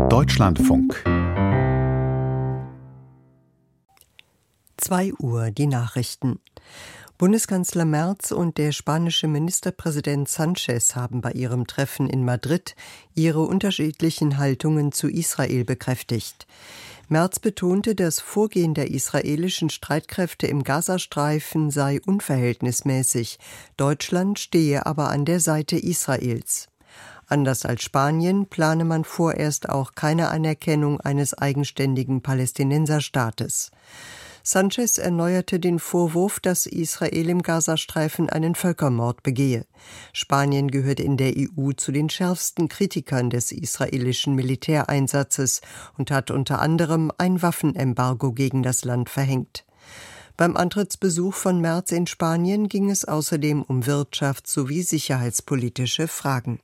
Deutschlandfunk. 2 Uhr die Nachrichten. Bundeskanzler Merz und der spanische Ministerpräsident Sánchez haben bei ihrem Treffen in Madrid ihre unterschiedlichen Haltungen zu Israel bekräftigt. Merz betonte, das Vorgehen der israelischen Streitkräfte im Gazastreifen sei unverhältnismäßig. Deutschland stehe aber an der Seite Israels. Anders als Spanien plane man vorerst auch keine Anerkennung eines eigenständigen Palästinenserstaates. Sánchez erneuerte den Vorwurf, dass Israel im Gazastreifen einen Völkermord begehe. Spanien gehört in der EU zu den schärfsten Kritikern des israelischen Militäreinsatzes und hat unter anderem ein Waffenembargo gegen das Land verhängt. Beim Antrittsbesuch von Merz in Spanien ging es außerdem um wirtschafts- sowie sicherheitspolitische Fragen.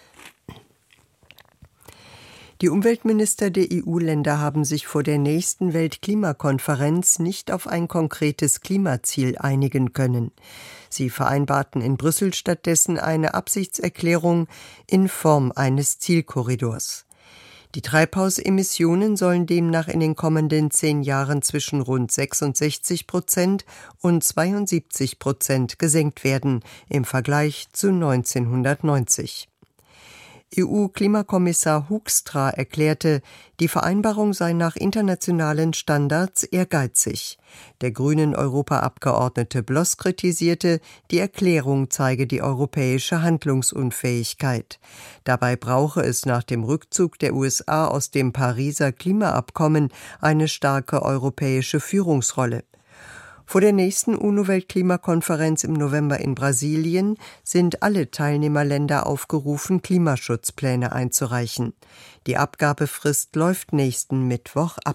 Die Umweltminister der EU-Länder haben sich vor der nächsten Weltklimakonferenz nicht auf ein konkretes Klimaziel einigen können. Sie vereinbarten in Brüssel stattdessen eine Absichtserklärung in Form eines Zielkorridors. Die Treibhausemissionen sollen demnach in den kommenden 10 Jahren zwischen rund 66% und 72% gesenkt werden im Vergleich zu 1990. EU-Klimakommissar Hoekstra erklärte, die Vereinbarung sei nach internationalen Standards ehrgeizig. Der Grünen-Europaabgeordnete Bloss kritisierte, die Erklärung zeige die europäische Handlungsunfähigkeit. Dabei brauche es nach dem Rückzug der USA aus dem Pariser Klimaabkommen eine starke europäische Führungsrolle. Vor der nächsten UNO-Weltklimakonferenz im November in Brasilien sind alle Teilnehmerländer aufgerufen, Klimaschutzpläne einzureichen. Die Abgabefrist läuft nächsten Mittwoch ab.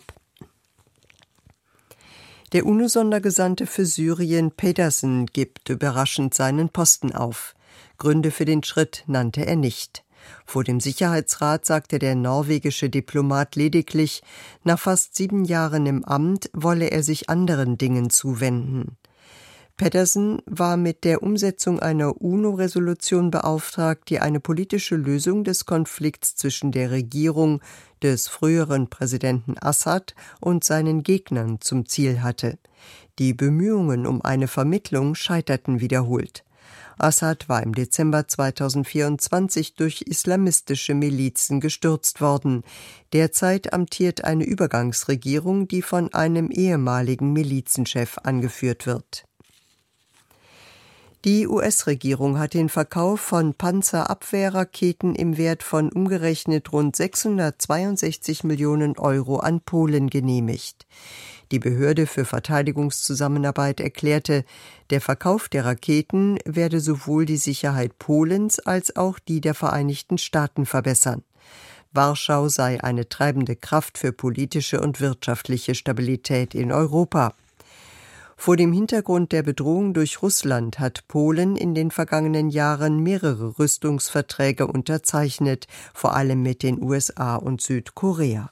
Der UNO-Sondergesandte für Syrien, Pedersen, gibt überraschend seinen Posten auf. Gründe für den Schritt nannte er nicht. Vor dem Sicherheitsrat sagte der norwegische Diplomat lediglich, nach fast 7 Jahren im Amt wolle er sich anderen Dingen zuwenden. Pedersen war mit der Umsetzung einer UNO-Resolution beauftragt, die eine politische Lösung des Konflikts zwischen der Regierung des früheren Präsidenten Assad und seinen Gegnern zum Ziel hatte. Die Bemühungen um eine Vermittlung scheiterten wiederholt. Assad war im Dezember 2024 durch islamistische Milizen gestürzt worden. Derzeit amtiert eine Übergangsregierung, die von einem ehemaligen Milizenchef angeführt wird. Die US-Regierung hat den Verkauf von Panzerabwehrraketen im Wert von umgerechnet rund 662 Millionen Euro an Polen genehmigt. Die Behörde für Verteidigungszusammenarbeit erklärte, der Verkauf der Raketen werde sowohl die Sicherheit Polens als auch die der Vereinigten Staaten verbessern. Warschau sei eine treibende Kraft für politische und wirtschaftliche Stabilität in Europa. Vor dem Hintergrund der Bedrohung durch Russland hat Polen in den vergangenen Jahren mehrere Rüstungsverträge unterzeichnet, vor allem mit den USA und Südkorea.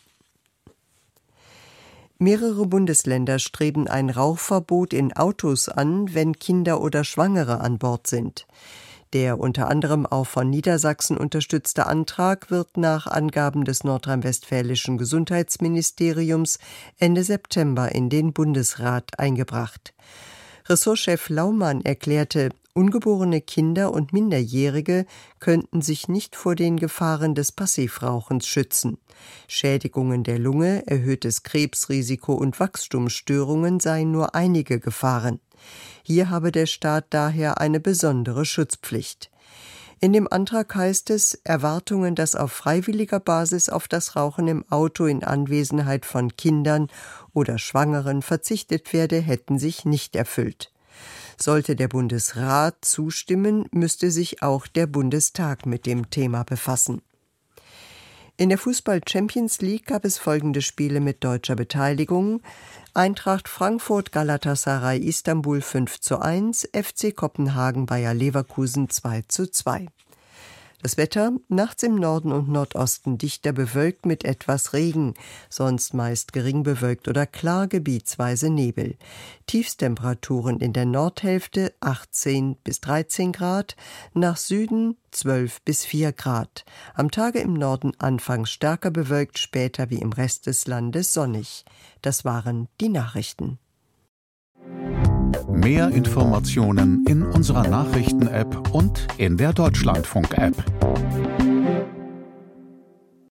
Mehrere Bundesländer streben ein Rauchverbot in Autos an, wenn Kinder oder Schwangere an Bord sind. Der unter anderem auch von Niedersachsen unterstützte Antrag wird nach Angaben des nordrhein-westfälischen Gesundheitsministeriums Ende September in den Bundesrat eingebracht. Ressortchef Laumann erklärte, ungeborene Kinder und Minderjährige könnten sich nicht vor den Gefahren des Passivrauchens schützen. Schädigungen der Lunge, erhöhtes Krebsrisiko und Wachstumsstörungen seien nur einige Gefahren. Hier habe der Staat daher eine besondere Schutzpflicht. In dem Antrag heißt es, Erwartungen, dass auf freiwilliger Basis auf das Rauchen im Auto in Anwesenheit von Kindern oder Schwangeren verzichtet werde, hätten sich nicht erfüllt. Sollte der Bundesrat zustimmen, müsste sich auch der Bundestag mit dem Thema befassen. In der Fußball-Champions League gab es folgende Spiele mit deutscher Beteiligung: Eintracht Frankfurt Galatasaray Istanbul 5:1, FC Kopenhagen Bayer Leverkusen 2:2. Das Wetter: nachts im Norden und Nordosten dichter bewölkt mit etwas Regen, sonst meist gering bewölkt oder klar, gebietsweise Nebel. Tiefstemperaturen in der Nordhälfte 18 bis 13 Grad, nach Süden 12 bis 4 Grad. Am Tage im Norden anfangs stärker bewölkt, später wie im Rest des Landes sonnig. Das waren die Nachrichten. Mehr Informationen in unserer Nachrichten-App und in der Deutschlandfunk-App.